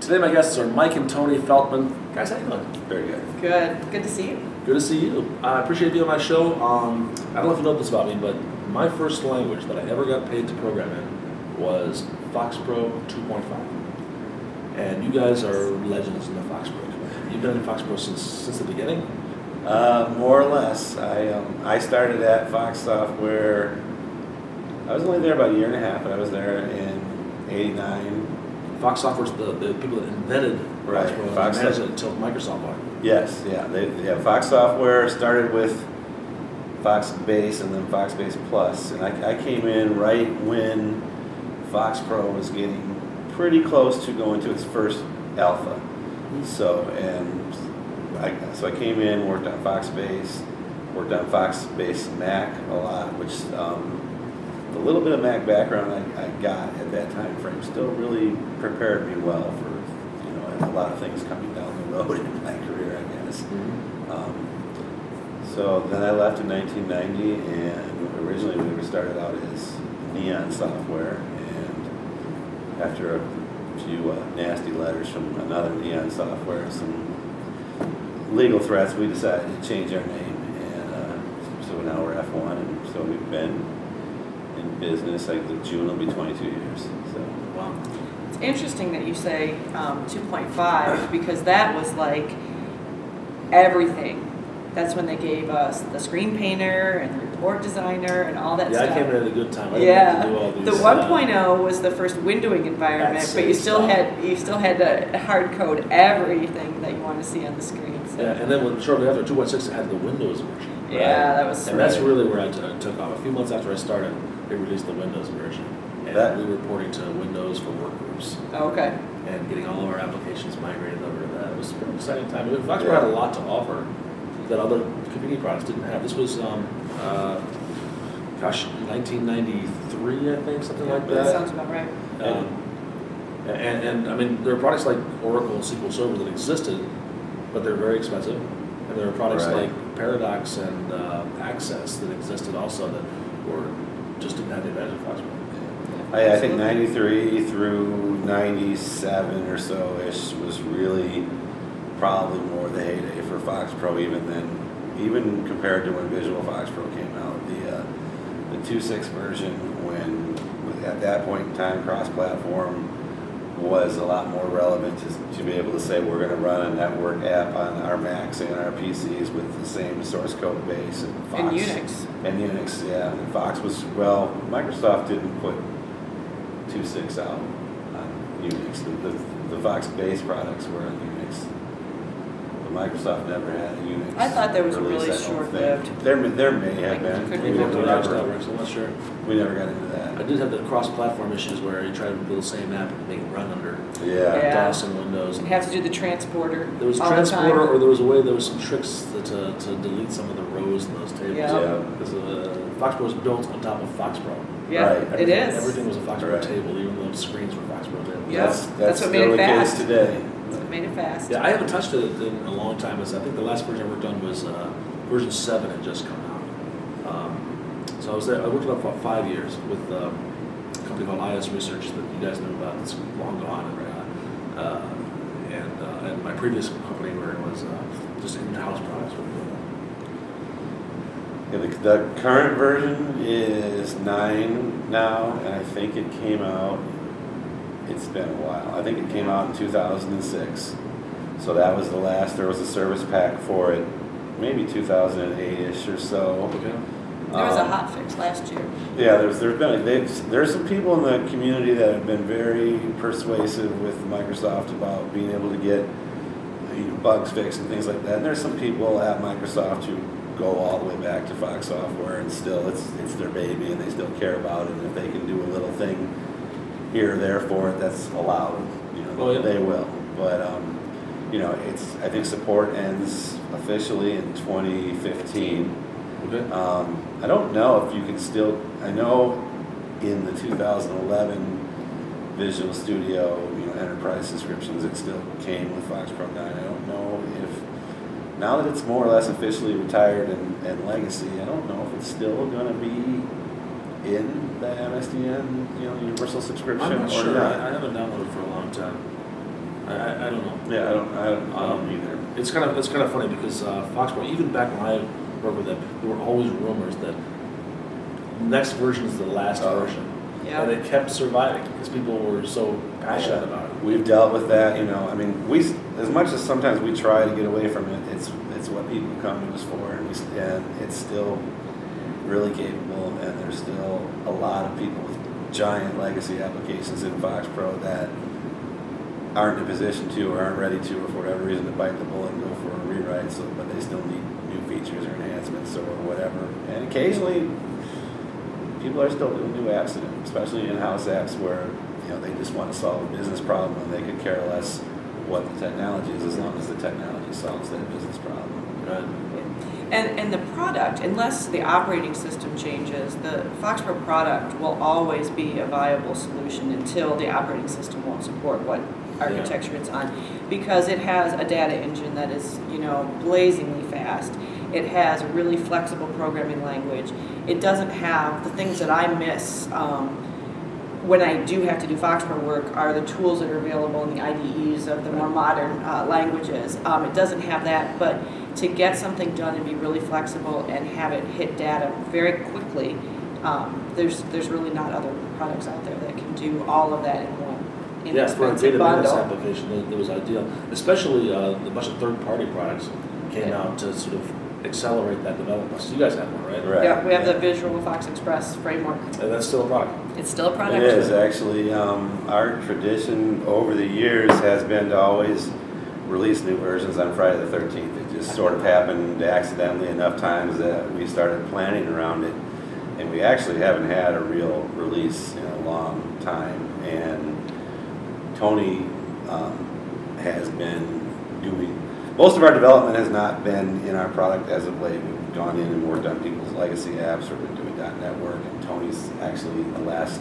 Today my guests are Mike and Tony Feltman. Guys, how you doing? Very good. Good. Good to see you. Good to see you. I appreciate being on my show. I don't know if you know this about me, but my first language that I ever got paid to program in was FoxPro 2.5. And you guys are legends in the FoxPro community. You've been in FoxPro since the beginning? More or less. I started at Fox Software. I was only there about a year and a half, but I was there in '89. Fox Software's the people that invented Right. FoxPro and Fox managed it until Microsoft bought it. Yes, yeah. Fox Software started with Fox Base and then Fox Base Plus, and I came in right when Fox Pro was getting pretty close to going to its first alpha. So I came in, worked on Fox Base, worked on Fox Base Mac a lot, which the little bit of Mac background I got at that time frame still really prepared me well for a lot of things coming down the road in my career, I guess. So then I left in 1990, and originally we started out as Neon Software, and after a few nasty letters from another Neon Software, some legal threats, we decided to change our name, and so now we're F1, and so we've been in business. Like June will be 22 years. So. Well, it's interesting that you say 2.5 because that was like everything. That's when they gave us the screen painter and the report designer and all that stuff. Yeah, I came in at a good time. I Yeah, didn't have to do all these, the 1.0 was the first windowing environment, but you still had to hard code everything that you want to see on the screen. So. Yeah, and then shortly after 2.6 had the Windows version. Right? Yeah, that was. And that's really where I took off. A few months after I started, they released the Windows version, and we were porting to Windows for workgroups. Oh, okay. And getting all of our applications migrated over to that. It was a pretty exciting time. FoxPro had a lot to offer that other competing products didn't have. This was, 1993, I think, something like that. That sounds about right. And I mean, there are products like Oracle and SQL Server that existed, but they're very expensive. And there are products like Paradox and Access that existed also that just didn't have the advantage of FoxPro. I think 93 through 97 or so-ish was really probably more the heyday for FoxPro even compared to when Visual FoxPro came out. The 2.6 version, when at that point in time cross-platform was a lot more relevant to be able to say we're going to run a network app on our Macs and our PCs with the same source code base. And Unix. And Unix, yeah. And Fox was, Microsoft didn't put 2.6 out on Unix. The Fox base products were on Unix. But Microsoft never had a Unix. I thought that was really short-lived. There may have been. I'm not sure. We never got into that. I did have the cross-platform issues where you try to build the same app and make it run under DOS and Windows. You have to do the transporter. There was a transporter, or there was some tricks to delete some of the rows in those tables. Yeah. Because FoxPro was built on top of FoxPro. Yeah, it is. Everything was a FoxPro table, even though the screens were FoxPro tables. Yeah, that's what made it fast. Today. That's what made it fast. Yeah, I haven't touched it in a long time. I think the last version I worked on was version 7 had just come out. So I was there. I worked on it for 5 years with a company called IS Research that you guys know about. It's long gone. And my previous company where it was just in-house products. Yeah, the current version is 9 now, and I think it came out. It's been a while. I think it came out in 2006. So that was the last. There was a service pack for it, maybe 2008-ish or so. Okay. There was a hot fix last year. Yeah, there's some people in the community that have been very persuasive with Microsoft about being able to get bugs fixed and things like that. And there's some people at Microsoft who go all the way back to Fox Software and still it's their baby and they still care about it. And if they can do a little thing here or there for it, that's allowed. They will. But I think support ends officially in 2015. Okay. I don't know if you can still. I know in the 2011 Visual Studio, enterprise subscriptions, it still came with FoxPro 9. I don't know if now that it's more or less officially retired and legacy, I don't know if it's still going to be in the MSDN, universal subscription I'm not or sure. not. I haven't downloaded for a long time. I I don't know. Yeah, I don't either. It's kind of funny because Foxborough, even back when I worked with them, there were always rumors that next version is the last version. Yeah. And it kept surviving because people were so passionate about it. We've dealt with that, I mean, we, as much as sometimes we try to get away from it, it's what people come to us for, and it's still really capable, and there's still a lot of people with giant legacy applications in FoxPro that aren't in a position to, or aren't ready to, or for whatever reason, to bite the bullet and go for a rewrite, but they still need new features or enhancements or whatever. And occasionally, people are still doing new apps, especially in-house apps where they just want to solve a business problem and they could care less what the technology is, as long as the technology solves that business problem. Right? And the product, unless the operating system changes, the FoxPro product will always be a viable solution until the operating system won't support what architecture it's on, because it has a data engine that is, blazingly fast. It has a really flexible programming language. It doesn't have the things that I miss when I do have to do FoxPro work are the tools that are available in the IDEs of the more modern languages. It doesn't have that, but to get something done and be really flexible and have it hit data very quickly, there's really not other products out there that can do all of that in one Yes, for a inexpensive database bundle. application, it was ideal. Especially a bunch of third-party products came out to sort of accelerate that development. So you guys have one, right? Right. Yeah, we have the Visual Fox Express framework. And that's still a product. It's still a product. It is actually. Our tradition over the years has been to always release new versions on Friday the 13th. It just sort of happened accidentally enough times that we started planning around it, and we actually haven't had a real release in a long time. And Tony has been doing, most of our development has not been in our product as of late. We've gone in and worked on people's legacy apps, or been doing .NET work, and Tony's actually the last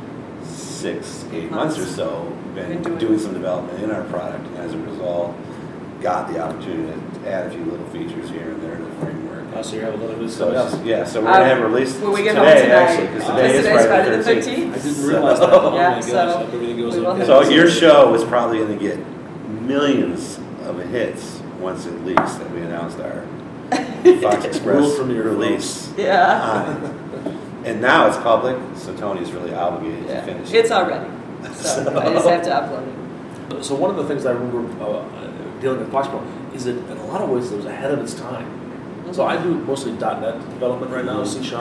6-8 months or so been doing some development in our product, and as a result got the opportunity to add a few little features here and there to the framework. So you have a little bit of So something else. yeah, so we're gonna have a release Will we today, get home tonight? actually, because today is Today's Friday the 13th. I didn't realize that. Oh Yeah, my gosh, so I hope everything goes we will okay. have So your show is probably going to get millions of hits once it leaks that we announced our Fox Express World premiere, release. Yeah. on it. And now it's public, so Tony's really obligated to finish it. It's already. So I just have to upload it. So one of the things I remember dealing with FoxPro is that in a lot of ways it was ahead of its time. So I do mostly .NET development right now, C#,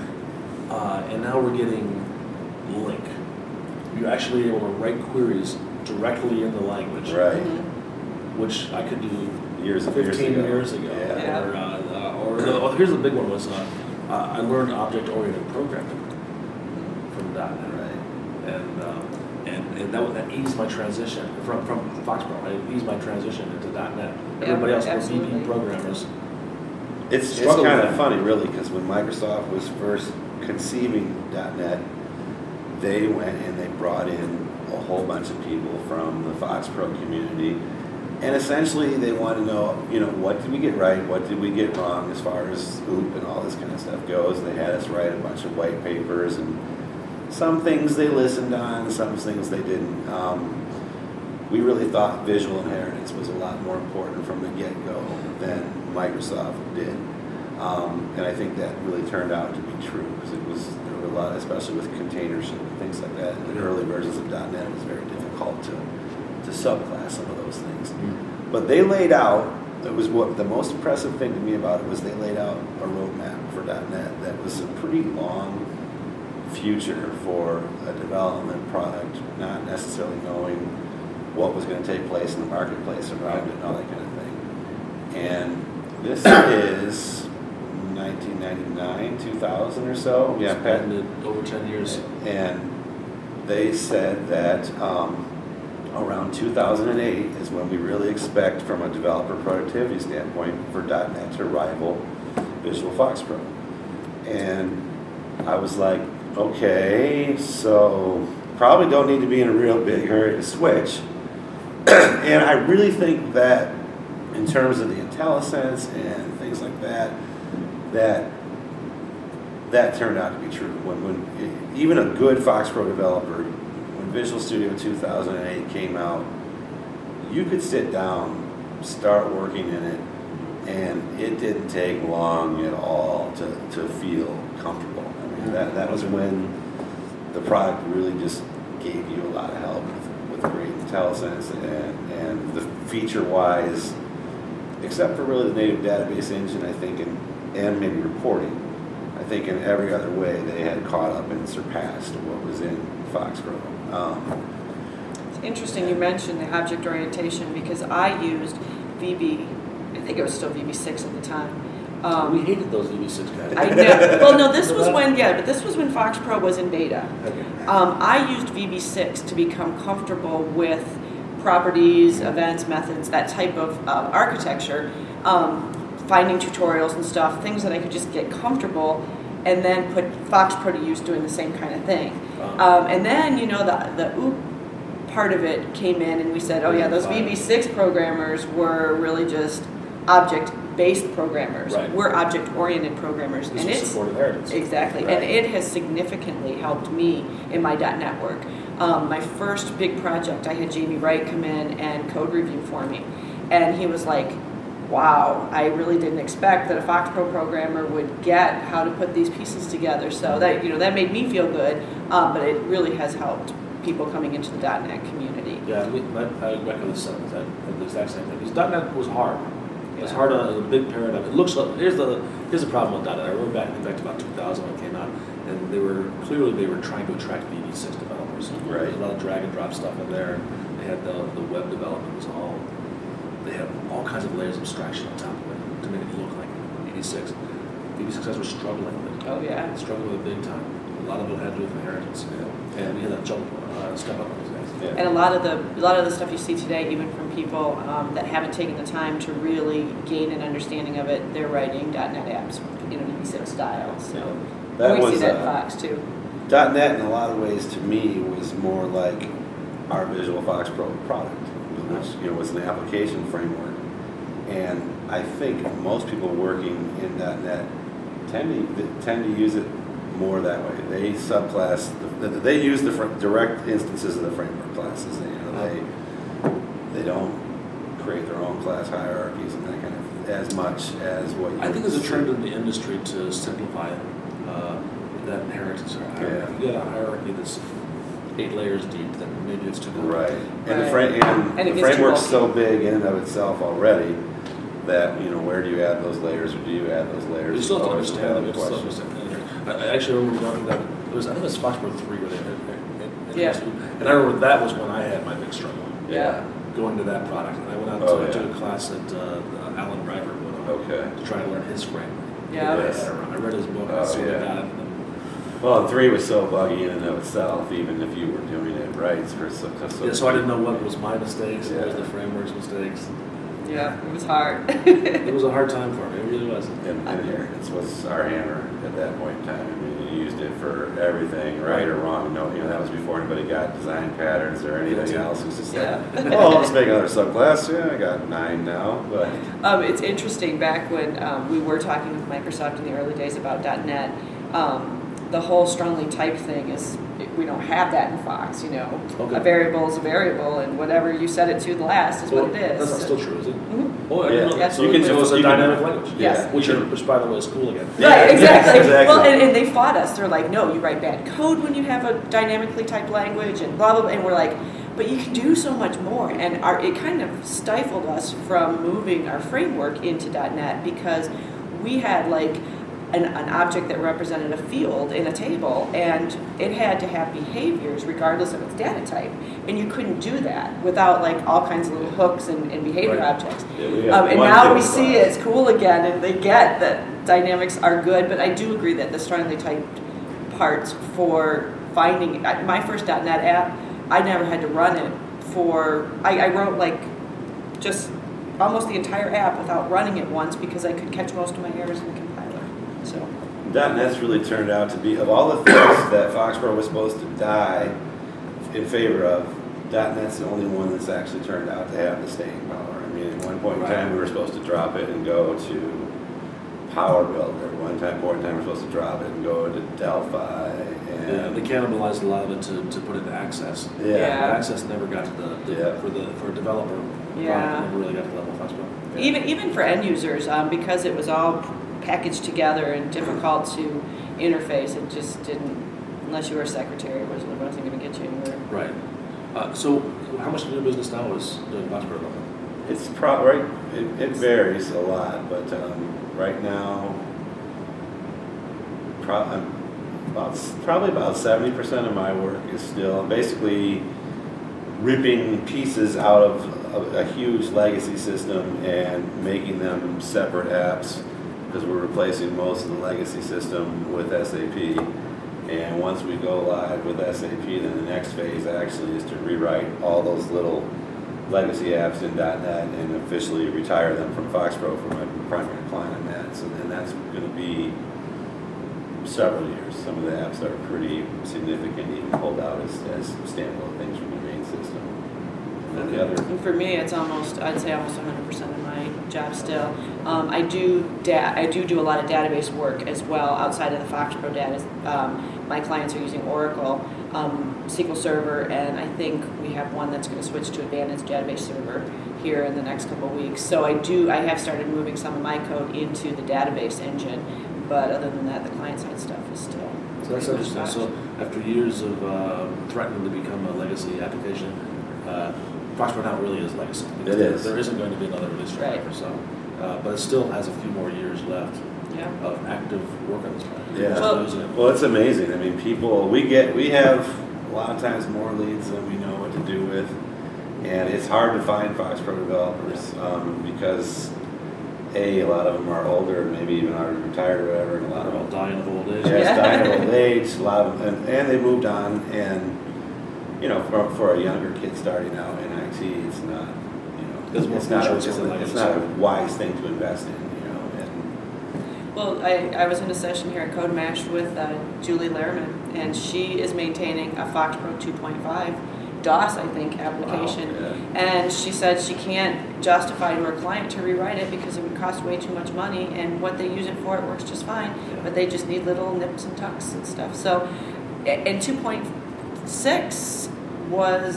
and now we're getting Link. You're actually able to write queries directly in the language, Right. which I could do Years 15 years ago. Yeah. Here's the big one was I learned object-oriented programming from .NET. Right. And that eased my transition from FoxPro. It eased my transition into .NET. Everybody else was absolutely. VB programmers. It's Struggle kind with of that. funny, really, because when Microsoft was first conceiving .NET, they went and they brought in a whole bunch of people from the FoxPro community, and essentially they wanted to know, what did we get right, what did we get wrong as far as OOP and all this kind of stuff goes. And they had us write a bunch of white papers, and some things they listened on, some things they didn't. We really thought visual inheritance was a lot more important from the get-go than Microsoft did. And I think that really turned out to be true, because there were a lot, especially with containership and things like that. In the early versions of .NET, it was very difficult to subclass some of those things. Mm-hmm. But they laid out, it was what the most impressive thing to me about it was they laid out a roadmap for .NET that was a pretty long future for a development product, not necessarily knowing what was going to take place in the marketplace around it and all that kind of thing. And this is 1999, 2000 or so. Yeah, Patented over 10 years. And they said that around 2008 is when we really expect, from a developer productivity standpoint, for .NET to rival Visual FoxPro. And I was like, okay, so probably don't need to be in a real big hurry to switch. And I really think that in terms of the IntelliSense and things like that, that turned out to be true. When even a good FoxPro developer, when Visual Studio 2008 came out, you could sit down, start working in it, and it didn't take long at all to feel comfortable. I mean, that was when the product really just gave you a lot of help with great IntelliSense and the feature-wise, except for really the native database engine, I think, and maybe reporting. I think in every other way they had caught up and surpassed what was in FoxPro. It's interesting you mentioned the object orientation because I used VB, I think it was still VB6 at the time. We hated those VB6 guys. I know. Well, no, this was when, but this was when FoxPro was in beta. Okay. I used VB6 to become comfortable with properties, events, methods, that type of architecture, finding tutorials and stuff, things that I could just get comfortable, and then put FoxPro to use doing the same kind of thing. And then, the OOP part of it came in, and we said, oh yeah, those VB6 programmers were really just object-based programmers. Right. We're object-oriented programmers. This and was it's supported inheritance. exactly, Right. and it has significantly helped me in my .NET work. My first big project, I had Jamie Wright come in and code review for me, and he was like, wow, I really didn't expect that a FoxPro programmer would get how to put these pieces together. So that that made me feel good, but it really has helped people coming into the .NET community. Yeah, I echo the exact same thing. Because .NET was hard. It was hard on a big paradigm. It looks like here's the problem with .NET. I remember back to about 2000 when it came out, and they were trying to attract VB6 developers. Right. There was a lot of drag and drop stuff in there. They had the web development was all. They had all kinds of layers of abstraction on top of it to make it look like 86. VB6 guys were struggling with it. Oh yeah. Struggling with it big time. A lot of it had to do with inheritance. And we had to step up on those guys. Yeah. And a lot of the stuff you see today, even from people that haven't taken the time to really gain an understanding of it, they're writing .NET apps, VB6 style. So That we was see that in Fox too. .NET in a lot of ways to me was more like our Visual FoxPro product, which was an application framework. And I think most people working in .NET tend to use it more that way. They subclass, they use the direct instances of the framework classes. They don't create their own class hierarchies and that kind of as much as what you I think there's a see. trend in the industry to simplify that inheritance hierarchy. Yeah. If you get a hierarchy that's 8 layers deep, then maybe it's too good. Right. And And it the gets too framework's bulky. so big in and of itself already that, where do you add those layers, or do you add those layers? You still have to Always a understand them. You valid have to still question. understand. I actually remember going to that. I think it was FoxPro 3 where they had Yeah. And I remember that was when I had my big struggle Yeah. going to that product. And I went out Oh, to yeah. a class that Alan Driver went on Okay. to try to learn his framework. Yeah. Yes. I read his book. I Oh, sort of yeah. got it. Well, and 3 was so buggy in and of itself, even if you were doing it right. So I didn't know what was my mistakes, what was Yeah. the framework's mistakes. Yeah, it was hard. It was a hard time for me. It really was. And inheritance was our hammer at that point in time. I mean, you used it for everything, right or wrong. That was before anybody got design patterns or anything else. It was just Yeah. like, oh, I'll just make another subclass. Yeah, I got 9 now. But It's interesting, back when we were talking with Microsoft in the early days about .NET, the whole strongly typed thing is, we don't have that in Fox, Okay. A variable is a variable, and whatever you set it to the last is Well, what it is. That's not still true, is it? Mhm. Oh, I Yeah. didn't know that. Yes. So You can it was just- a you can- dynamic language. Yes. Which by the way, is cool again. Yeah, Right, exactly. exactly. Well, and they fought us. They're like, no, you write bad code when you have a dynamically typed language, and blah, blah, blah. And we're like, but you can do so much more. And it kind of stifled us from moving our framework into .NET because we had like an object that represented a field in a table, and it had to have behaviors regardless of its data type. And you couldn't do that without like all kinds of little hooks and behavior Right. objects. yeah, we got And one now table we see class. it's cool again, and they get that dynamics are good, but I do agree that the strongly typed parts for finding, my first .NET app, I never had to run it I wrote like just almost the entire app without running it once because I could catch most of my errors in the compiler. So, .NET's really turned out to be, of all the things that FoxPro was supposed to die in favor of, .NET's the only one that's actually turned out to have the staying power. I mean, at one point in time, we were supposed to drop it and go to Power Builder. At one point in time, we were supposed to drop it and go to Delphi. And And they cannibalized a lot of it to put into Access. Yeah. Yeah. Access never got to for a developer. Yeah. Product never really got to the level of FoxPro. Yeah. Even for end users, because it was all packaged together and difficult to interface, it just didn't, unless you were a secretary, it wasn't going to get you anywhere. Right. So how much of your business now is doing FoxPro development? It's right. It varies a lot, but right now, probably about 70% of my work is still basically ripping pieces out of a huge legacy system and making them separate apps, because we're replacing most of the legacy system with SAP. And once we go live with SAP, then the next phase actually is to rewrite all those little legacy apps in .NET and officially retire them from FoxPro for my primary client on that. So then that's going to be several years. Some of the apps are pretty significant, even pulled out as standalone things from the main system. And then the other. And for me, it's I'd say almost 100% of my job still. I do do a lot of database work as well outside of the FoxPro data. My clients are using Oracle SQL Server, and I think we have one that's going to switch to Advantage Database Server here in the next couple of weeks. So I have started moving some of my code into the database engine, but other than that, the client-side stuff is still. So that's interesting. So after years of threatening to become a legacy application, FoxPro now really is legacy. It is. There isn't going to be another release forever, Right. so, but it still has a few more years left Yeah. of active work on this project. Yeah. People still using it. Well, it's amazing. I mean, we have a lot of times more leads than we know what to do with, and it's hard to find FoxPro developers because a lot of them are older, and maybe even already retired or whatever, and a lot They're all of them dying of old age. yes, dying of old age. A lot of them, and they moved on, and for a younger kid starting out in IT, it's not There's more it's not features on the it's legacy. not a wise thing to invest in. Well, I was in a session here at CodeMash with Julie Lehrman, and she is maintaining a FoxPro 2.5 DOS, I think, application. Wow, And she said she can't justify to her client to rewrite it because it would cost way too much money, and what they use it for, it works just fine, but they just need little nips and tucks and stuff. So, and 2.6 was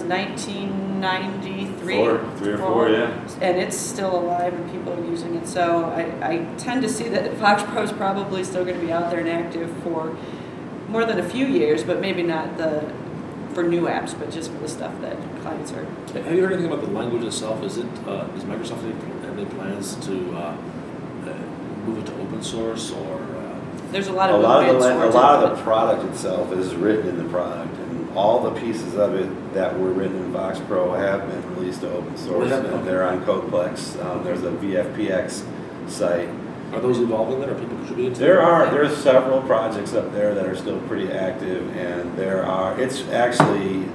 1993. 3 or 4, yeah. And it's still alive and people are using it. So I tend to see that FoxPro is probably still going to be out there and active for more than a few years, but maybe not for new apps, but just for the stuff that clients are. Have you heard anything about the language itself? Does Microsoft have any plans to move it to open source or? There's a lot of a lot movements of towards the product itself is written in the product, and all the pieces of it that were written in FoxPro have been released to open source. Well, And they're on Codeplex. There's a VFPX site. Are those evolving then? Are people contributing to There's several projects up there that are still pretty active, and it's actually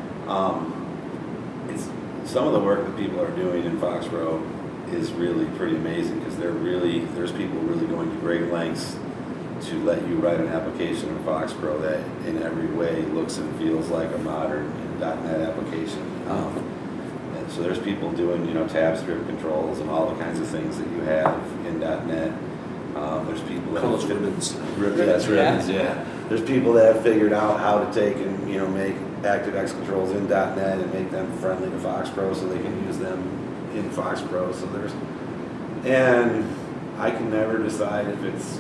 it's some of the work that people are doing in FoxPro is really pretty amazing, because there's people really going to great lengths to let you write an application in FoxPro that in every way looks and feels like a modern .NET application. And so there's people doing tab strip controls and all the kinds of things that you have in .NET. There's people that Colors, ribbons. Yes, ribbons, yeah. There's people that have figured out how to take and make ActiveX controls in .NET and make them friendly to FoxPro so they can use them in FoxPro. So and I can never decide if it's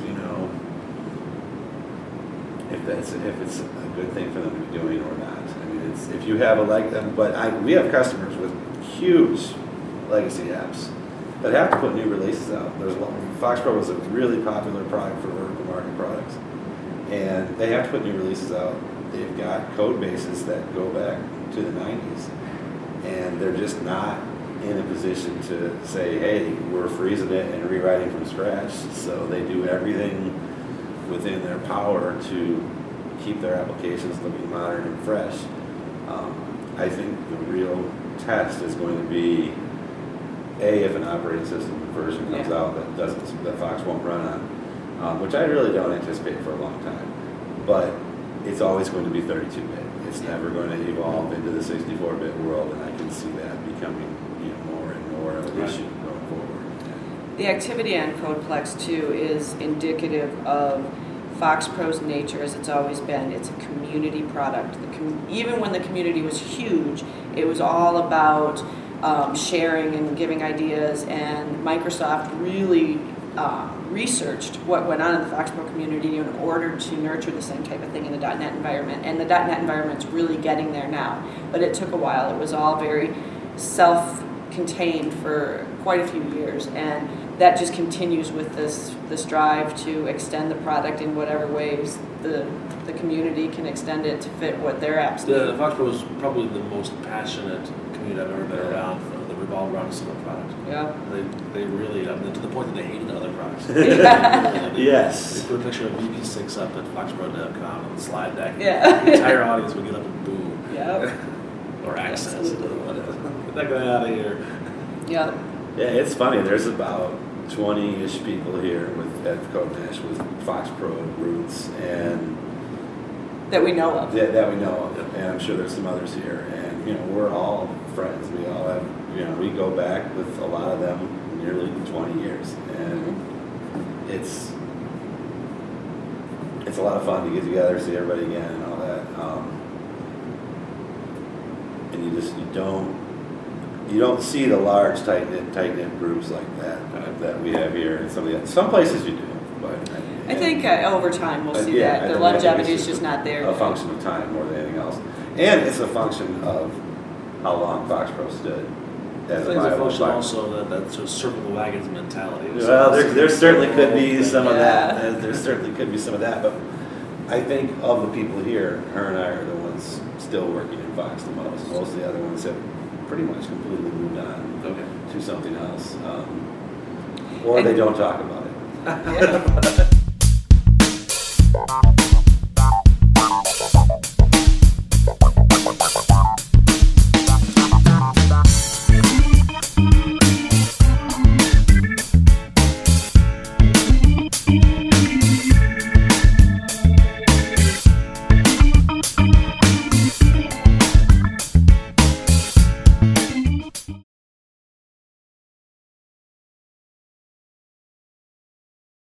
if it's a good thing for them to be doing or not. I mean, if you have we have customers with huge legacy apps that have to put new releases out. FoxPro was a really popular product for vertical market products, and they have to put new releases out. They've got code bases that go back to the 90s, and they're just not in a position to say, hey, we're freezing it and rewriting from scratch. So they do everything within their power to keep their applications looking modern and fresh. I think the real test is going to be if an operating system version comes out that Fox won't run on, which I really don't anticipate for a long time. But it's always going to be 32-bit. It's never going to evolve into the 64-bit world, and I can see that becoming more and more of an issue going forward. The activity on Codeplex too is indicative of Fox Pro's nature, as it's always been, it's a community product. Even when the community was huge, it was all about sharing and giving ideas, and Microsoft really researched what went on in the Fox Pro community in order to nurture the same type of thing in the .NET environment. And the .NET environment's really getting there now, but it took a while. It was all very self-contained for quite a few years, and that just continues with this drive to extend the product in whatever ways the community can extend it to fit what their apps need. The Fox Pro is probably the most passionate community I've ever been around that revolve around a single product. Yeah. They really, to the point that they hated other products. Yes. They put a picture of VP6 up at foxpro.com on the slide deck. Yeah. The entire audience would get up and boo. Yeah. Or access. Absolutely. Get that guy out of here. Yeah. Yeah, it's funny. There's about 20-ish people here at CodeNash with Fox Pro roots, and That we know of. that we know of, and I'm sure there's some others here. And we're all friends. We all have, we go back with a lot of them nearly 20 years, and it's a lot of fun to get together, see everybody again, and all that. And you don't see the large tight knit groups like that we have here in some places you do, but I think over time we'll see yeah, that. The I think longevity it's is just not there. A function of time more than anything else, and it's a function of how long Fox Pro stood as a Things are viable function platform. also that sort of circle the wagons mentality. Well, there certainly could be some of Yeah. that. There certainly could be some of that, but I think of the people here, her and I are the ones still working in Fox the most. Most of the other ones have pretty much completely moved on to something else, or they don't talk about it. Yeah.